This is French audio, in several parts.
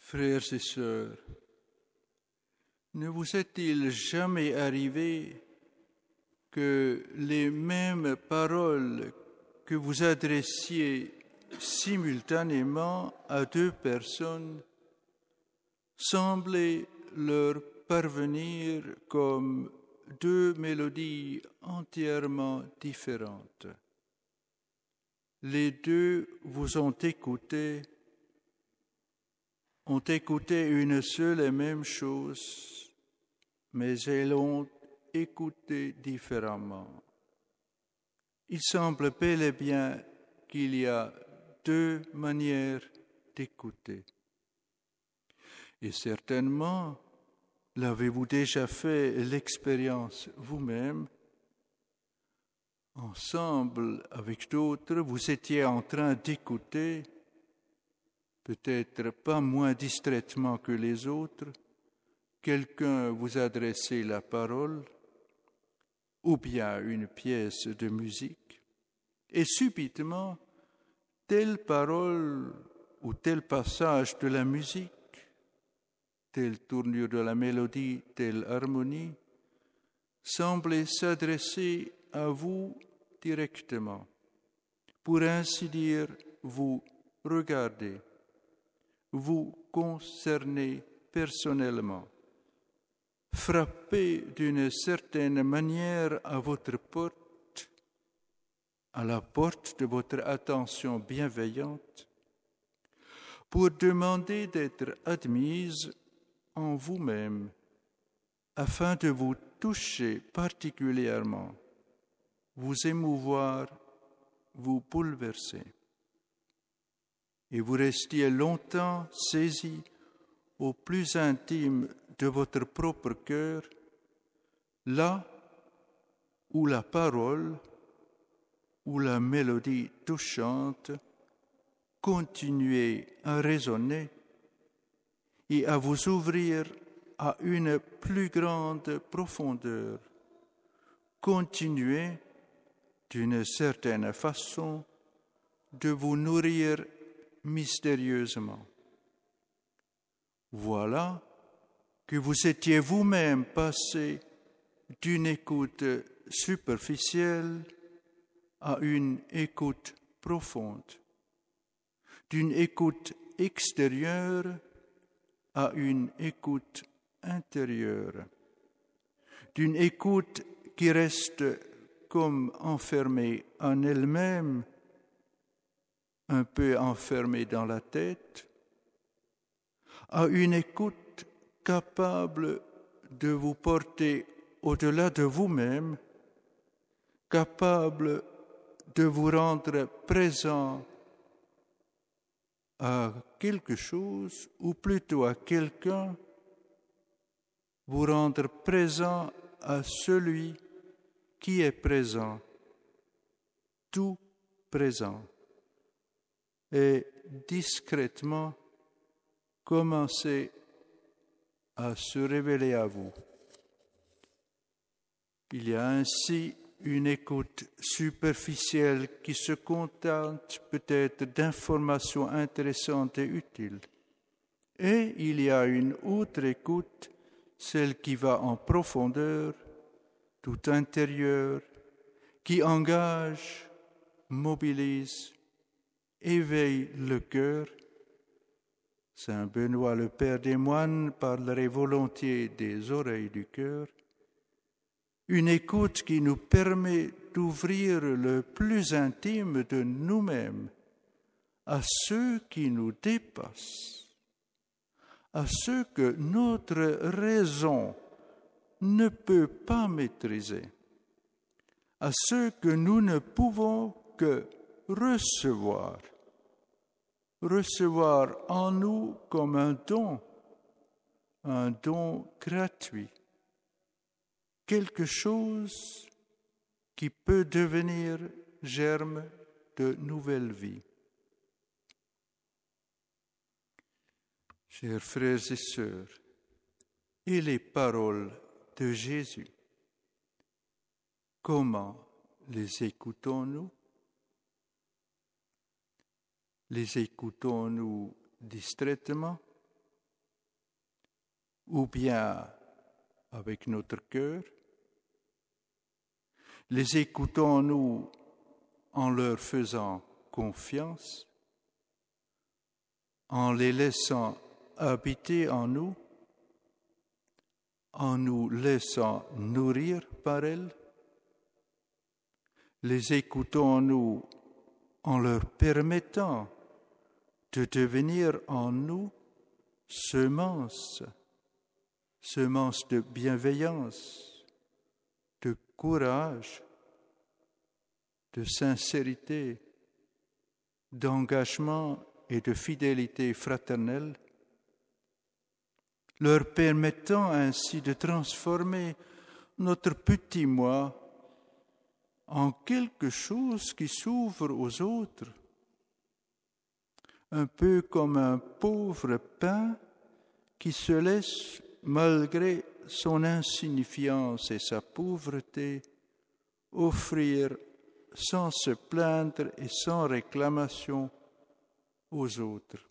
Frères et sœurs, ne vous est-il jamais arrivé que les mêmes paroles que vous adressiez simultanément à deux personnes semblaient leur parvenir comme deux mélodies entièrement différentes? Les deux vous ont écouté une seule et même chose, mais elles l'ont écouté différemment. Il semble bel et bien qu'il y a deux manières d'écouter. Et certainement, l'avez-vous déjà fait l'expérience vous-même? Ensemble, avec d'autres, vous étiez en train d'écouter, peut-être pas moins distraitement que les autres, quelqu'un vous adressait la parole ou bien une pièce de musique, et subitement, telle parole ou tel passage de la musique, telle tournure de la mélodie, telle harmonie, semblait s'adresser à vous directement, pour ainsi dire, vous regarder, vous concerner personnellement, frapper d'une certaine manière à votre porte, à la porte de votre attention bienveillante, pour demander d'être admise en vous-même, afin de vous toucher particulièrement, vous émouvoir, vous bouleverser. Et vous restiez longtemps saisi au plus intime de votre propre cœur, là où la parole ou la mélodie touchante continuait à résonner et à vous ouvrir à une plus grande profondeur, continuait d'une certaine façon de vous nourrir mystérieusement. Voilà que vous étiez vous-même passé d'une écoute superficielle à une écoute profonde, d'une écoute extérieure à une écoute intérieure, d'une écoute qui reste comme enfermée en elle-même, un peu enfermée dans la tête, à une écoute capable de vous porter au-delà de vous-même, capable de vous rendre présent à quelque chose, ou plutôt à quelqu'un, vous rendre présent à celui qui est présent, tout présent, et discrètement commencer à se révéler à vous. Il y a ainsi une écoute superficielle qui se contente peut-être d'informations intéressantes et utiles. Et il y a une autre écoute, celle qui va en profondeur, tout intérieure, qui engage, mobilise, éveille le cœur. Saint Benoît, le Père des moines, parlerait volontiers des oreilles du cœur. Une écoute qui nous permet d'ouvrir le plus intime de nous-mêmes à ceux qui nous dépassent, à ceux que notre raison ne peut pas maîtriser, à ceux que nous ne pouvons que recevoir en nous comme un don gratuit, quelque chose qui peut devenir germe de nouvelle vie. Chers frères et sœurs, et les paroles de Jésus, comment les écoutons-nous? Les écoutons-nous distraitement, ou bien avec notre cœur? Les écoutons-nous en leur faisant confiance, en les laissant habiter en nous, en nous laissant nourrir par elles? Les écoutons-nous en leur permettant de devenir en nous semences de bienveillance, de courage, de sincérité, d'engagement et de fidélité fraternelle, leur permettant ainsi de transformer notre petit moi en quelque chose qui s'ouvre aux autres, un peu comme un pauvre pain qui se laisse, malgré son insignifiance et sa pauvreté, offrir sans se plaindre et sans réclamation aux autres.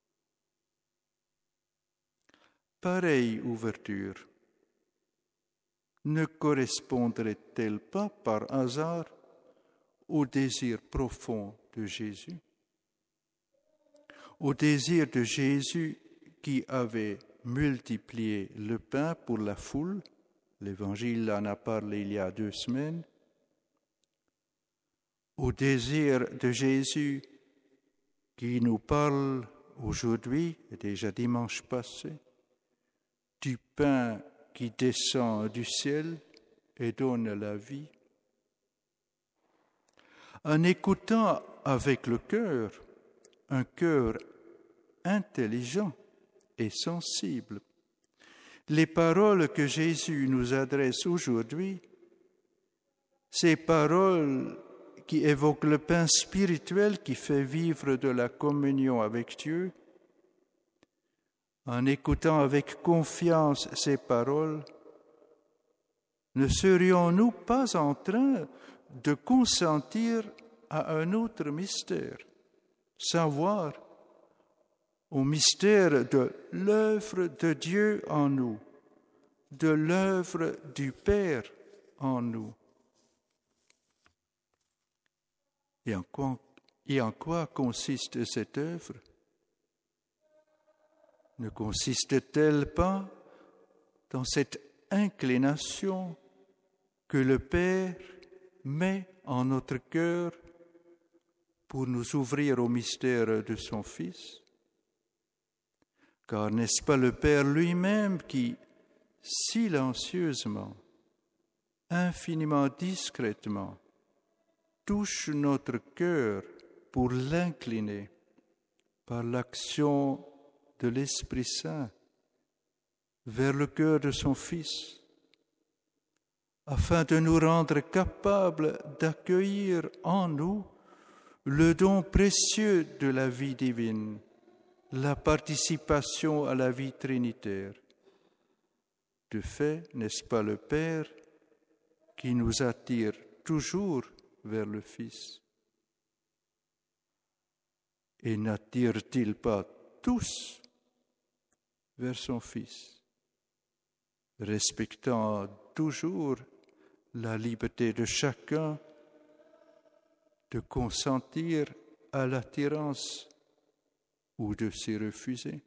Pareille ouverture ne correspondrait-elle pas par hasard au désir profond de Jésus? Au désir de Jésus qui avait multiplié le pain pour la foule, l'Évangile en a parlé il y a 2 semaines, au désir de Jésus qui nous parle aujourd'hui, et déjà dimanche passé, du pain qui descend du ciel et donne la vie. En écoutant avec le cœur, un cœur intelligent et sensible, les paroles que Jésus nous adresse aujourd'hui, ces paroles qui évoquent le pain spirituel qui fait vivre de la communion avec Dieu, en écoutant avec confiance ces paroles, ne serions-nous pas en train de consentir à un autre mystère, savoir au mystère de l'œuvre de Dieu en nous, de l'œuvre du Père en nous? Et en quoi consiste cette œuvre? Ne consiste-t-elle pas dans cette inclination que le Père met en notre cœur pour nous ouvrir au mystère de son Fils? Car n'est-ce pas le Père lui-même qui, silencieusement, infiniment discrètement, touche notre cœur pour l'incliner par l'action de l'Esprit Saint vers le cœur de son Fils, afin de nous rendre capables d'accueillir en nous le don précieux de la vie divine, la participation à la vie trinitaire. De fait, n'est-ce pas le Père qui nous attire toujours vers le Fils? Et n'attire-t-il pas tous vers son Fils, respectant toujours la liberté de chacun de consentir à l'attirance ou de s'y refuser?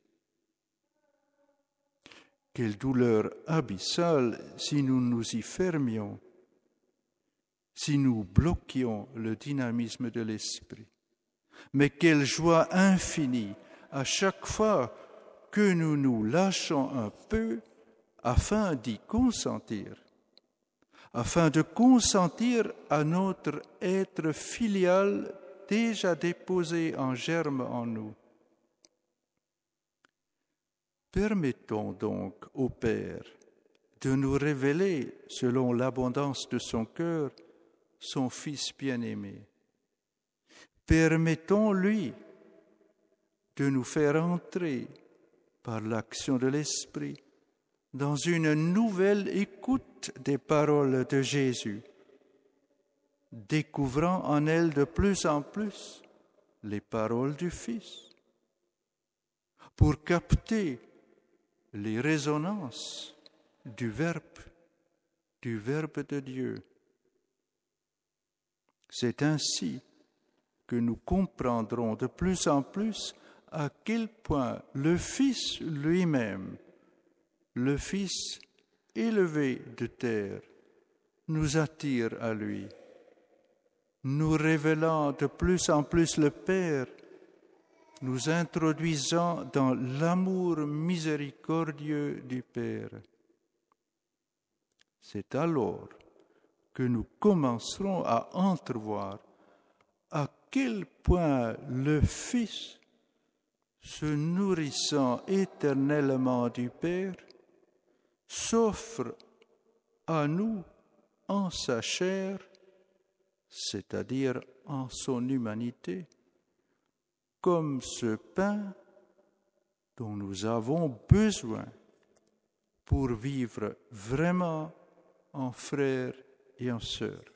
Quelle douleur abyssale si nous nous y fermions, si nous bloquions le dynamisme de l'esprit. Mais quelle joie infinie à chaque fois que nous nous lâchons un peu afin d'y consentir, afin de consentir à notre être filial déjà déposé en germe en nous. Permettons donc au Père de nous révéler, selon l'abondance de son cœur, son Fils bien-aimé. Permettons-lui de nous faire entrer, par l'action de l'Esprit, dans une nouvelle écoute des paroles de Jésus, découvrant en elles de plus en plus les paroles du Fils, pour capter les résonances du Verbe de Dieu. C'est ainsi que nous comprendrons de plus en plus à quel point le Fils lui-même, le Fils élevé de terre, nous attire à lui, nous révélant de plus en plus le Père, nous introduisant dans l'amour miséricordieux du Père. C'est alors que nous commencerons à entrevoir à quel point le Fils, se nourrissant éternellement du Père, s'offre à nous en sa chair, c'est-à-dire en son humanité, comme ce pain dont nous avons besoin pour vivre vraiment en frères et en sœurs.